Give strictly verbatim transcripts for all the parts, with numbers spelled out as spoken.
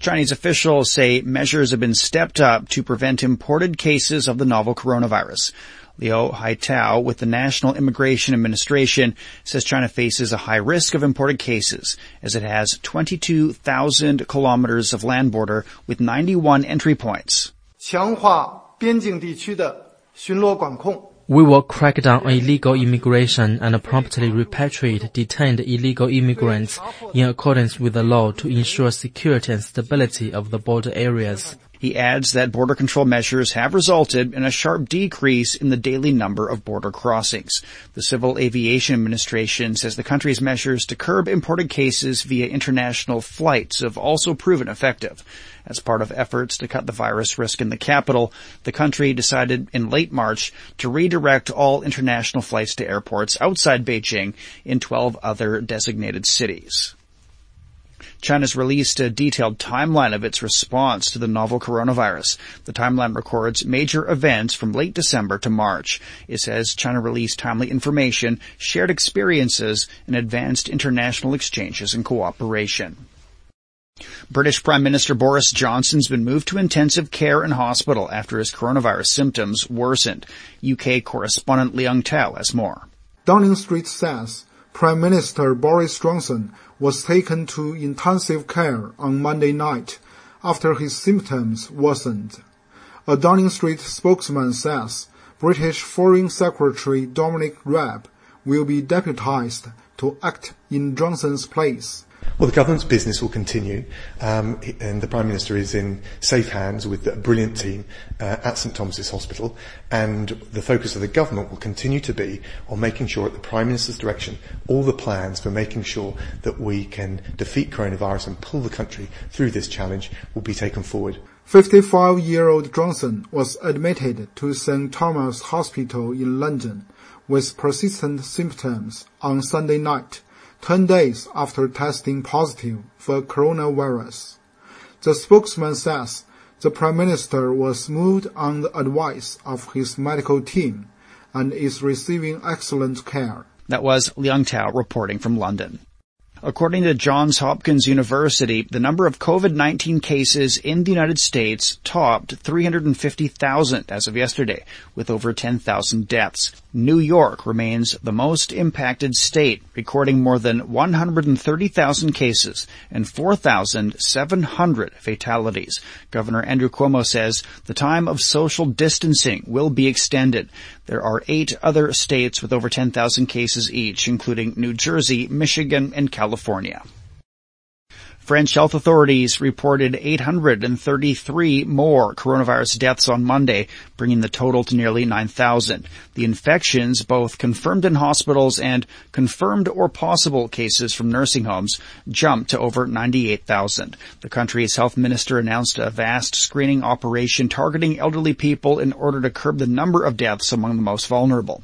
Chinese officials say measures have been stepped up to prevent imported cases of the novel coronavirus. Liu Haitao with the National Immigration Administration says China faces a high risk of imported cases as it has twenty-two thousand kilometers of land border with ninety-one entry points. We will crack down on illegal immigration and promptly repatriate detained illegal immigrants in accordance with the law to ensure security and stability of the border areas. He adds that border control measures have resulted in a sharp decrease in the daily number of border crossings. The Civil Aviation Administration says the country's measures to curb imported cases via international flights have also proven effective. As part of efforts to cut the virus risk in the capital, the country decided in late March to redirect all international flights to airports outside Beijing in twelve other designated cities. China's released a detailed timeline of its response to the novel coronavirus. The timeline records major events from late December to March. It says China released timely information, shared experiences, and advanced international exchanges and cooperation. British Prime Minister Boris Johnson's been moved to intensive care in hospital after his coronavirus symptoms worsened. U K correspondent Liang Tao has more. Downing Street says Prime Minister Boris Johnson was taken to intensive care on Monday night after his symptoms worsened. A Downing Street spokesman says British Foreign Secretary Dominic Raab will be deputized to act in Johnson's place. Well, the government's business will continue, um, and the Prime Minister is in safe hands with a brilliant team uh, at St Thomas's Hospital, and the focus of the government will continue to be on making sure, at the Prime Minister's direction, all the plans for making sure that we can defeat coronavirus and pull the country through this challenge will be taken forward. fifty-five-year-old Johnson was admitted to St Thomas Hospital in London with persistent symptoms on Sunday night, ten days after testing positive for coronavirus. The spokesman says the Prime Minister was moved on the advice of his medical team and is receiving excellent care. That was Liang Tao reporting from London. According to Johns Hopkins University, the number of COVID nineteen cases in the United States topped three hundred fifty thousand as of yesterday, with over ten thousand deaths. New York remains the most impacted state, recording more than one hundred thirty thousand cases and four thousand seven hundred fatalities. Governor Andrew Cuomo says the time of social distancing will be extended. There are eight other states with over ten thousand cases each, including New Jersey, Michigan, and California. French health authorities reported eight hundred thirty-three more coronavirus deaths on Monday, bringing the total to nearly nine thousand. The infections, both confirmed in hospitals and confirmed or possible cases from nursing homes, jumped to over ninety-eight thousand. The country's health minister announced a vast screening operation targeting elderly people in order to curb the number of deaths among the most vulnerable.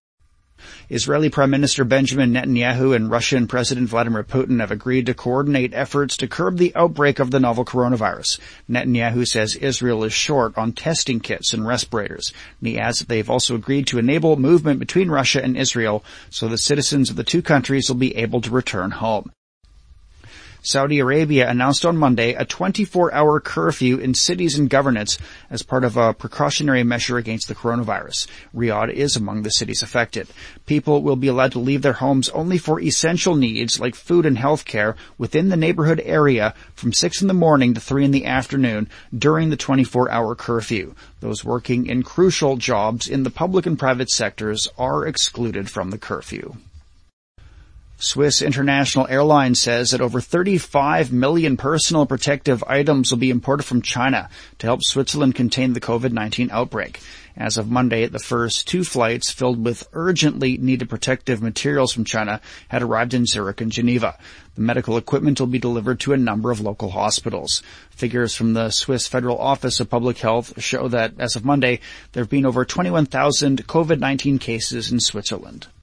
Israeli Prime Minister Benjamin Netanyahu and Russian President Vladimir Putin have agreed to coordinate efforts to curb the outbreak of the novel coronavirus. Netanyahu says Israel is short on testing kits and respirators. And he adds that they've also agreed to enable movement between Russia and Israel so that citizens of the two countries will be able to return home. Saudi Arabia announced on Monday a twenty-four hour curfew in cities and governorates as part of a precautionary measure against the coronavirus. Riyadh is among the cities affected. People will be allowed to leave their homes only for essential needs like food and health care within the neighborhood area from six in the morning to three in the afternoon during the twenty-four hour curfew. Those working in crucial jobs in the public and private sectors are excluded from the curfew. Swiss International Airlines says that over thirty-five million personal protective items will be imported from China to help Switzerland contain the COVID nineteen outbreak. As of Monday, the first two flights filled with urgently needed protective materials from China had arrived in Zurich and Geneva. The medical equipment will be delivered to a number of local hospitals. Figures from the Swiss Federal Office of Public Health show that, as of Monday, there have been over twenty-one thousand COVID nineteen cases in Switzerland.